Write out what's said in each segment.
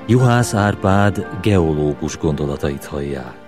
Juhász Árpád geológus gondolatait hallják.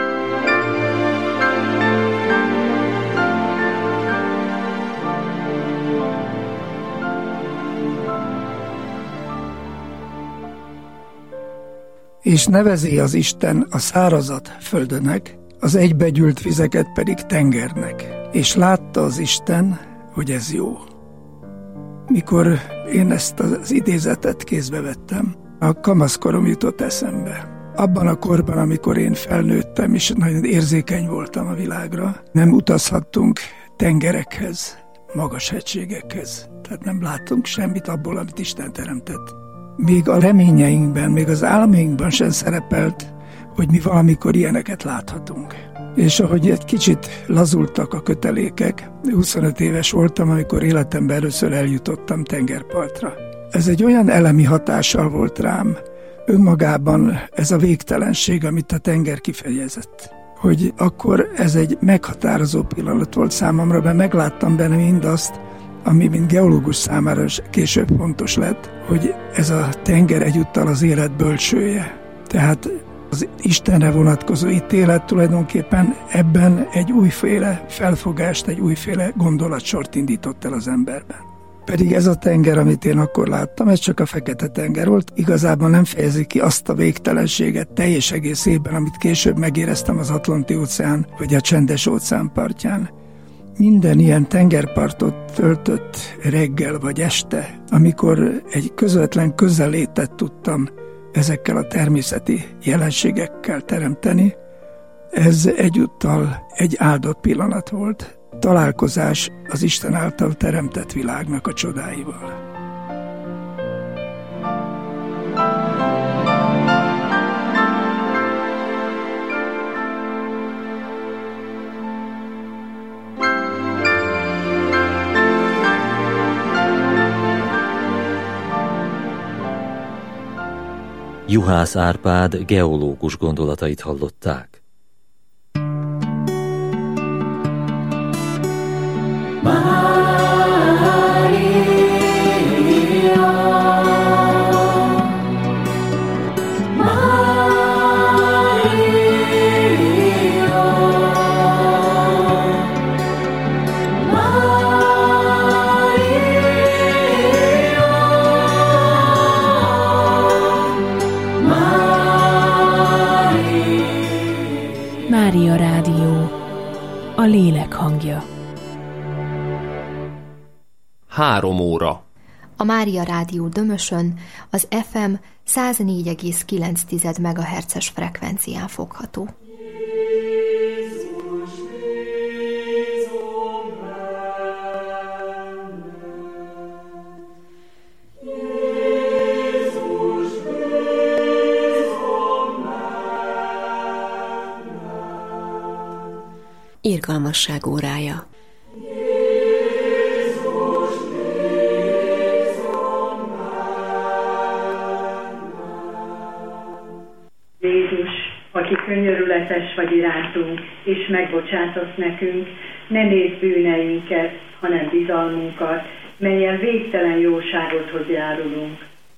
És nevezi az Isten a szárazat földönek, az egybegyűlt vizeket pedig tengernek. És látta az Isten, hogy ez jó. Mikor én ezt az idézetet kézbe vettem, a kamaszkorom jutott eszembe. Abban a korban, amikor én felnőttem, és nagyon érzékeny voltam a világra, nem utazhattunk tengerekhez, magas hegységekhez. Tehát nem láttunk semmit abból, amit Isten teremtett. Még a reményeinkben, még az álmainkban sem szerepelt, hogy mi valamikor ilyeneket láthatunk. És ahogy egy kicsit lazultak a kötelékek, 25 éves voltam, amikor életemben először eljutottam tengerpartra. Ez egy olyan elemi hatással volt rám, önmagában ez a végtelenség, amit a tenger kifejezett. Hogy akkor ez egy meghatározó pillanat volt számomra, mert megláttam benne mindazt, ami mint geológus számára később fontos lett, hogy ez a tenger egyúttal az élet bölcsője. Tehát az Istenre vonatkozó ítélet tulajdonképpen ebben egy újféle felfogást, egy újféle gondolatsort indított el az emberben. Pedig ez a tenger, amit én akkor láttam, ez csak a Fekete-tenger volt, igazából nem fejezi ki azt a végtelenséget teljes egészében, amit később megéreztem az Atlanti-óceán vagy a Csendes-óceán partján. Minden ilyen tengerpartot töltött reggel vagy este, amikor egy közvetlen közellétet tudtam ezekkel a természeti jelenségekkel teremteni, ez egyúttal egy áldott pillanat volt, találkozás az Isten által teremtett világnak a csodáival. Juhász Árpád geológus gondolatait hallották. Mária Rádió, a lélek hangja. 3 óra. A Mária Rádió Dömösön az FM 104,9 MHz-es frekvencián fogható. Irgalmasság órája. Jézus, aki könyörületes vagy irántunk, és megbocsátasz nekünk, ne nézd bűneinket, hanem bizalmunkat, melyen végtelen jóságodhoz járulunk.